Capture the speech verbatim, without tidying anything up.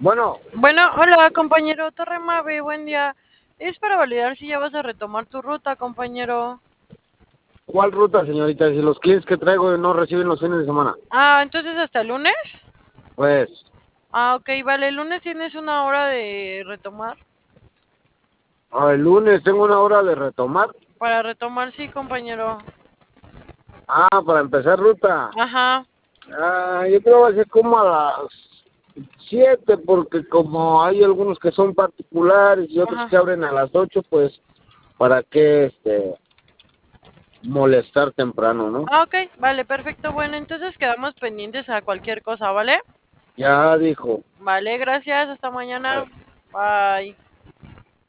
Bueno, Bueno, hola compañero Torremave, buen día. Es para validar si ya vas a retomar tu ruta, compañero. ¿cuál ruta, señorita? Si los clientes que traigo no reciben los fines de semana. Ah, entonces hasta el lunes. Pues, Ah, ok, vale, el lunes tienes una hora de retomar. ah, el lunes tengo una hora de retomar. Para retomar, sí, compañero. Ah, para empezar ruta. Ajá. Ah, yo creo que va a ser como a las siete, porque como hay algunos que son particulares y otros Ajá. que abren a las ocho, pues, ¿para qué este, molestar temprano, no? Ah, ok, vale, perfecto. Bueno, entonces quedamos pendientes a cualquier cosa, ¿vale? Ya dijo. Vale, gracias, hasta mañana. Bye.